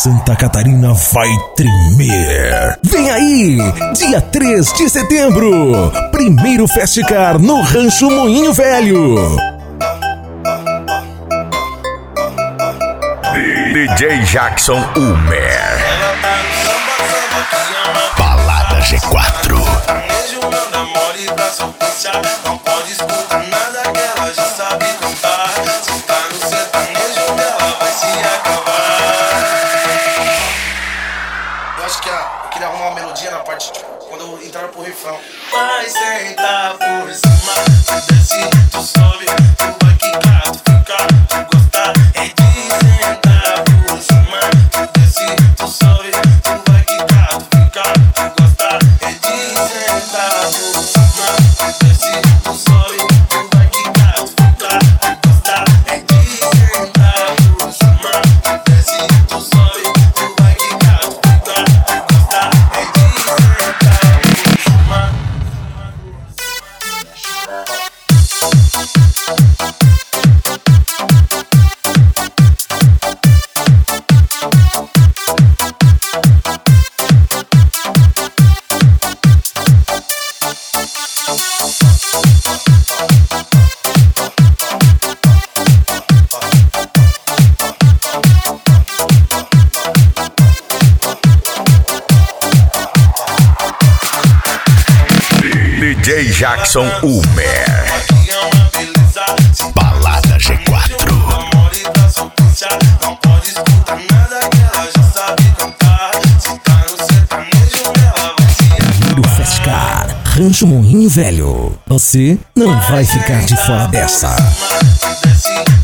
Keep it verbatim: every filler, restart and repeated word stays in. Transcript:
Santa Catarina vai tremer. Vem aí, dia três de setembro, primeiro Festicar no Rancho Moinho Velho. D J Jackson Umer. Balada G quatro. Não pode escutar nada que ela já sabe cantar. Se tá no sertanejo dela vai se acabar. Eu acho que a, eu queria arrumar uma melodia na parte, tipo, quando eu entrar pro refrão. Vai sentar por cima, tu desce, tu sobe, tu vai quicar, tu fica, tu gosta. É de sentar por cima, tu desce, tu sobe, tu vai quicar, tu fica, tu gosta. É de sentar por cima, tu desce, tu sobe, tu vai quicar, tu fica, tu gosta. É de sentar por cima, tu desce, tu sobe, tu vai quicar, tu fica, tu gosta. É de sentar por cima. D J Jackson Umer. Balada G quatro. Não pode escutar nada que ela já sabe cantar. Se tá no sertanejo dela vai se acabar. Primeiro Festicar, Rancho Moinho Velho. Você não vai ficar de fora dessa. Desce,